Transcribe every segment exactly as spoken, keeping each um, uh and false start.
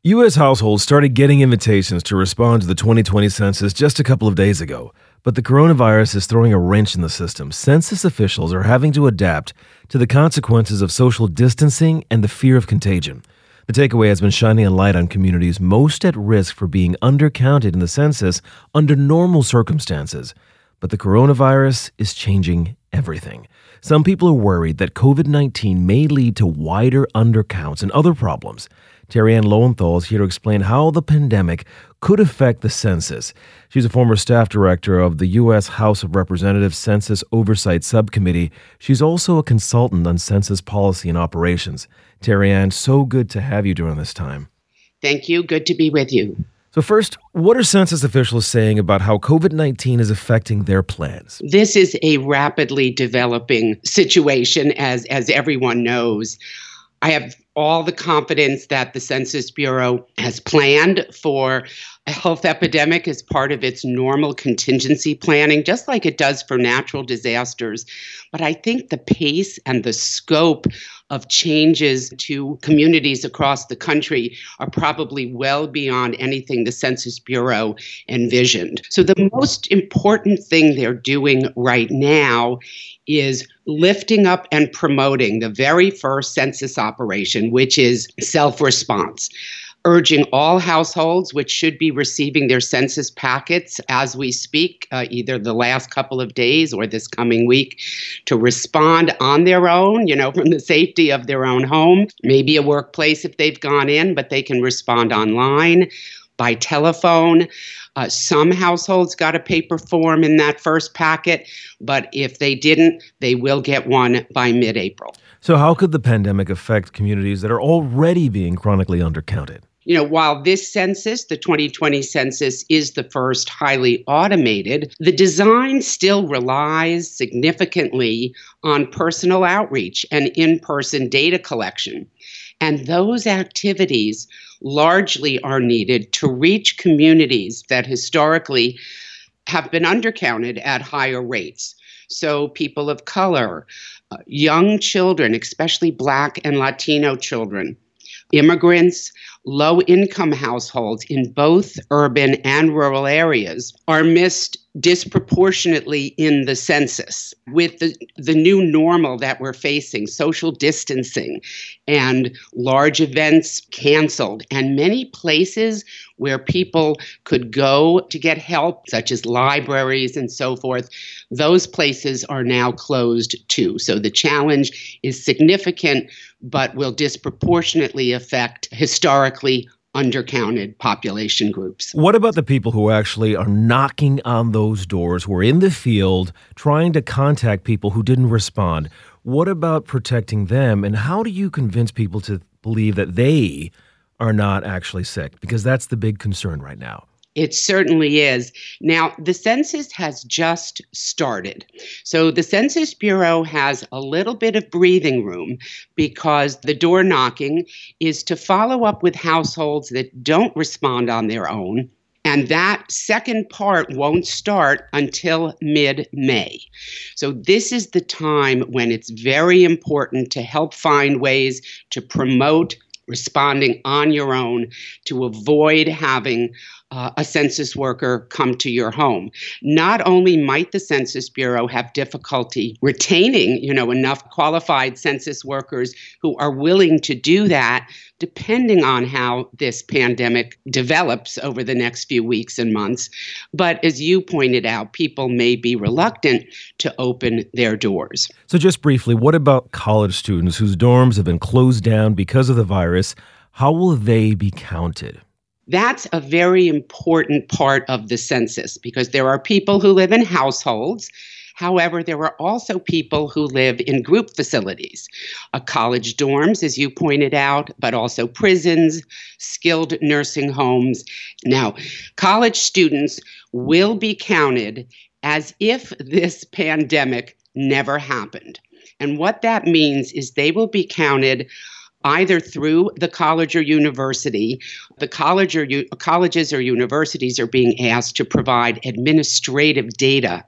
U S households started getting invitations to respond to the twenty twenty census just a couple of days ago. But the coronavirus is throwing a wrench in the system. Census officials are having to adapt to the consequences of social distancing and the fear of contagion. The takeaway has been shining a light on communities most at risk for being undercounted in the census under normal circumstances. But the coronavirus is changing everything. Some people are worried that covid nineteen may lead to wider undercounts and other problems. Terry-Ann Lowenthal is here to explain how the pandemic could affect the census. She's a former staff director of the U S House of Representatives Census Oversight Subcommittee. She's also a consultant on census policy and operations. Terry-Ann, so good to have you during this time. Thank you. Good to be with you. So first, what are census officials saying about how covid nineteen is affecting their plans? This is a rapidly developing situation, as, as everyone knows. I have all the confidence that the Census Bureau has planned for a health epidemic as part of its normal contingency planning, just like it does for natural disasters. But I think the pace and the scope of changes to communities across the country are probably well beyond anything the Census Bureau envisioned. So the most important thing they're doing right now is lifting up and promoting the very first census operation, which is self-response, urging all households, which should be receiving their census packets as we speak, uh, either the last couple of days or this coming week, to respond on their own, you know, from the safety of their own home, maybe a workplace if they've gone in, but they can respond online, by telephone. Uh, some households got a paper form in that first packet, but if they didn't, they will get one by mid-April. So how could the pandemic affect communities that are already being chronically undercounted? You know, while this census, the twenty twenty census, is the first highly automated, the design still relies significantly on personal outreach and in-person data collection. And those activities largely are needed to reach communities that historically have been undercounted at higher rates. So people of color, uh, young children, especially Black and Latino children, immigrants, low-income households in both urban and rural areas are missed disproportionately in the census. With the, the new normal that we're facing, social distancing and large events canceled, and many places where people could go to get help, such as libraries and so forth, those places are now closed too. So the challenge is significant, but will disproportionately affect historically undercounted population groups. What about the people who actually are knocking on those doors, who are in the field trying to contact people who didn't respond? What about protecting them? And how do you convince people to believe that they are not actually sick? Because that's the big concern right now. It certainly is. Now, the census has just started. So the Census Bureau has a little bit of breathing room because the door knocking is to follow up with households that don't respond on their own. And that second part won't start until mid-May. So this is the time when it's very important to help find ways to promote responding on your own to avoid having uh, a census worker come to your home. Not only might the Census Bureau have difficulty retaining, you know, enough qualified census workers who are willing to do that, depending on how this pandemic develops over the next few weeks and months, but as you pointed out, people may be reluctant to open their doors. So just briefly, what about college students whose dorms have been closed down because of the virus? How will they be counted? That's a very important part of the census because there are people who live in households. However, there are also people who live in group facilities, uh, college dorms, as you pointed out, but also prisons, skilled nursing homes. Now, college students will be counted as if this pandemic never happened. And what that means is they will be counted either through the college or university. The college or u- colleges or universities are being asked to provide administrative data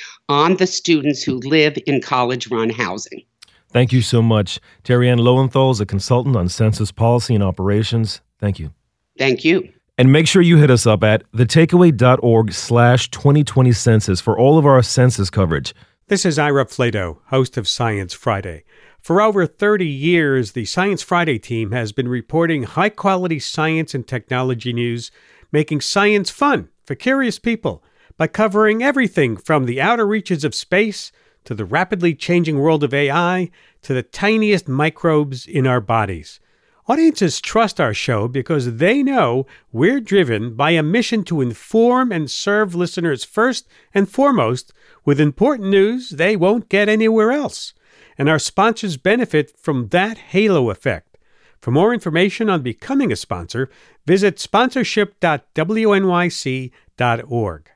on the students who live in college-run housing. Thank you so much. Terry-Ann Lowenthal is a consultant on census policy and operations. Thank you. Thank you. And make sure you hit us up at thetakeaway.org slash 2020 census for all of our census coverage. This is Ira Flato, host of Science Friday. For over thirty years, the Science Friday team has been reporting high-quality science and technology news, making science fun for curious people by covering everything from the outer reaches of space to the rapidly changing world of A I to the tiniest microbes in our bodies. Audiences trust our show because they know we're driven by a mission to inform and serve listeners first and foremost with important news they won't get anywhere else. And our sponsors benefit from that halo effect. For more information on becoming a sponsor, visit sponsorship dot w n y c dot org.